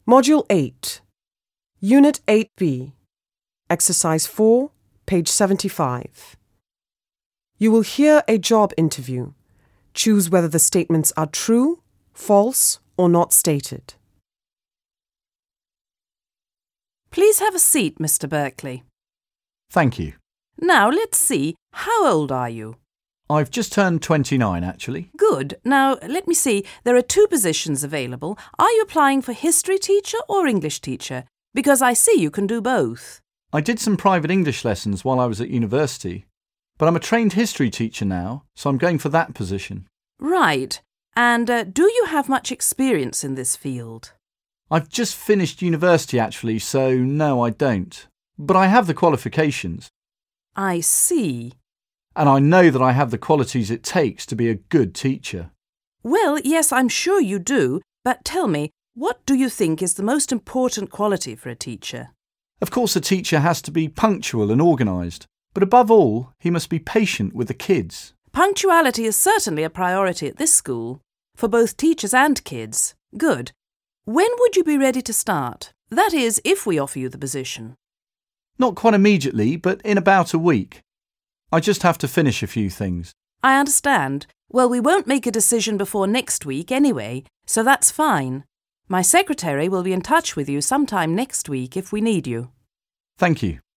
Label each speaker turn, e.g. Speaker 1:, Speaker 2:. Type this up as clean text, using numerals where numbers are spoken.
Speaker 1: Module 8, Unit 8B, Exercise 4, page 75. You will hear a job interview. Choose whether the statements are true, false, or not stated.
Speaker 2: Please have a seat, Mr. Berkeley.
Speaker 3: Thank you.
Speaker 2: Now, let's see. How old are you?
Speaker 3: I've just turned 29, actually.
Speaker 2: Good. Now, let me see. There are 2 positions available. Are you applying for history teacher or English teacher? Because I see you can do both.
Speaker 3: I did some private English lessons while I was at university, but I'm a trained history teacher now, so I'm going for that position.
Speaker 2: Right. And do you have much experience in this field?
Speaker 3: I've just finished university, actually, so no, I don't. But I have the qualifications.
Speaker 2: I see.
Speaker 3: And I know that I have the qualities it takes to be a good teacher.
Speaker 2: Well, yes, I'm sure you do. But tell me, what do you think is the most important quality for a teacher?
Speaker 3: Of course, a teacher has to be punctual and organised, but above all, he must be patient with the kids.
Speaker 2: Punctuality is certainly a priority at this school, for both teachers and kids. Good. When would you be ready to start? That is, if we offer you the position.
Speaker 3: Not quite immediately, but in about a week. I just have to finish a few things.
Speaker 2: I understand. Well, we won't make a decision before next week anyway, so that's fine. My secretary will be in touch with you sometime next week if we need you.
Speaker 3: Thank you.